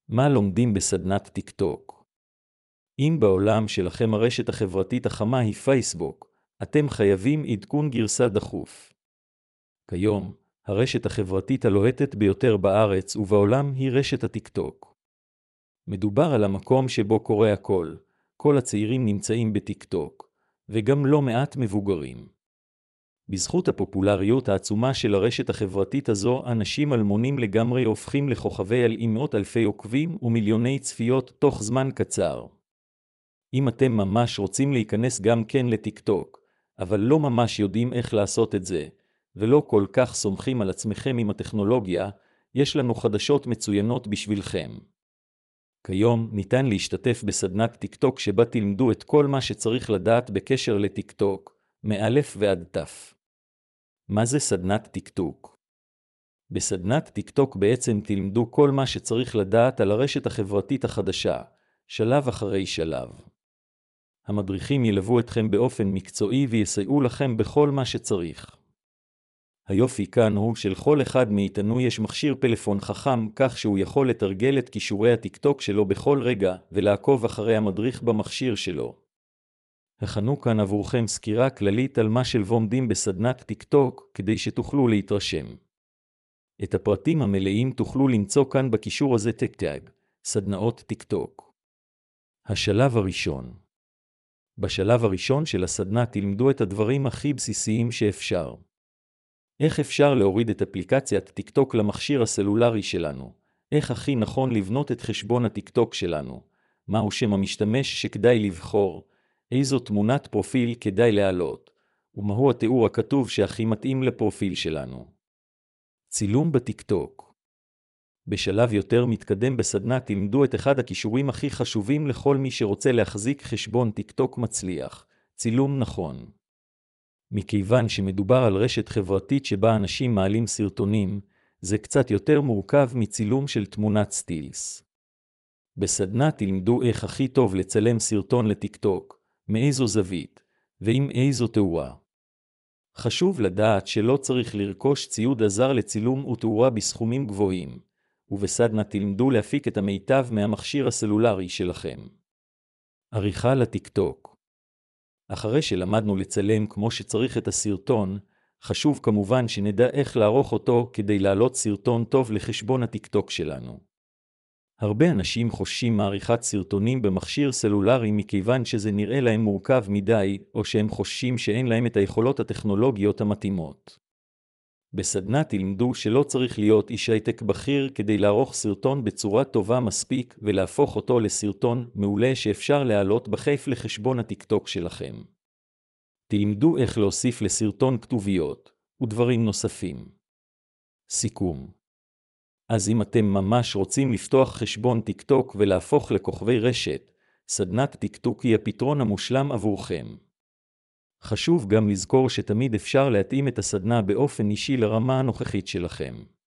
מה לומדים בסדנת טיקטוק? אם בעולם שלכם הרשת החברתית החמה היא פייסבוק, אתם חייבים עדכון גרסה דחוף. כיום, הרשת החברתית הלוהטת ביותר בארץ ובעולם היא רשת הטיקטוק. מדובר על המקום שבו קורה הכל, כל הצעירים נמצאים בטיקטוק, וגם לא מעט מבוגרים. בזכות הפופולריות העצומה של הרשת החברתית הזו, אנשים אלמונים לגמרי הופכים לכוכבי על עם מאות אלפי עוקבים ומיליוני צפיות תוך זמן קצר. אם אתם ממש רוצים להיכנס גם כן לטיקטוק, אבל לא ממש יודעים איך לעשות את זה, ולא כל כך סומכים על עצמכם עם הטכנולוגיה, יש לנו חדשות מצוינות בשבילכם. כיום ניתן להשתתף בסדנת טיקטוק שבה תלמדו את כל מה שצריך לדעת בקשר לטיקטוק, מאלף ועד תף. מה זה סדנת טיקטוק? בסדנת טיקטוק בעצם תלמדו כל מה שצריך לדעת על הרשת החברתית החדשה, שלב אחרי שלב. המדריכים ילוו אתכם באופן מקצועי ויסייעו לכם בכל מה שצריך. היופי כאן הוא שלכל אחד מאיתנו יש מכשיר פלאפון חכם כך שהוא יכול לתרגל את כישורי הטיקטוק שלו בכל רגע ולעקוב אחרי המדריך במכשיר שלו. הכנו כאן עבורכם סקירה כללית על מה שלומדים בסדנת טיקטוק כדי שתוכלו להתרשם. את הפרטים המלאים תוכלו למצוא כאן בקישור הזה טק-טאג, סדנאות טיקטוק. השלב הראשון. בשלב הראשון של הסדנה תלמדו את הדברים הכי בסיסיים שאפשר. איך אפשר להוריד את אפליקציית טיקטוק למכשיר הסלולרי שלנו? איך הכי נכון לבנות את חשבון הטיקטוק שלנו? מהו שם המשתמש שכדאי לבחור? איזו תמונת פרופיל כדאי להעלות? ומהו התיאור הכתוב שהכי מתאים לפרופיל שלנו? צילום בטיקטוק. בשלב יותר מתקדם בסדנה תלמדו את אחד הכישורים הכי חשובים לכל מי שרוצה להחזיק חשבון טיקטוק מצליח, צילום נכון. מכיוון שמדובר על רשת חברתית שבה אנשים מעלים סרטונים, זה קצת יותר מורכב מצילום של תמונת סטילס. בסדנה תלמדו איך הכי טוב לצלם סרטון לטיקטוק, מאיזו זווית, ועם איזו תאורה. חשוב לדעת שלא צריך לרכוש ציוד עזר לצילום ותאורה בסכומים גבוהים, ובסדנה תלמדו להפיק את המיטב מהמכשיר הסלולרי שלכם. עריכה לטיקטוק. אחרי שלמדנו לצלם כמו שצריך את הסרטון, חשוב כמובן שנדע איך לערוך אותו כדי להעלות סרטון טוב לחשבון הטיקטוק שלנו. הרבה אנשים חוששים מעריכת סרטונים במכשיר סלולרי מכיוון שזה נראה להם מורכב מדי, או שהם חוששים שאין להם את היכולות הטכנולוגיות המתאימות. בסדנה תלמדו שלא צריך להיות איש הייטק בכיר כדי לערוך סרטון בצורה טובה מספיק ולהפוך אותו לסרטון מעולה שאפשר להעלות בכיף לחשבון הטיקטוק שלכם. תלמדו איך להוסיף לסרטון כתוביות ודברים נוספים. סיכום. אז אם אתם ממש רוצים לפתוח חשבון טיקטוק ולהפוך לכוכבי רשת, סדנת טיקטוק היא הפתרון המושלם עבורכם. חשוב גם לזכור שתמיד אפשר להתאים את הסדנה באופן אישי לרמה הנוכחית שלכם.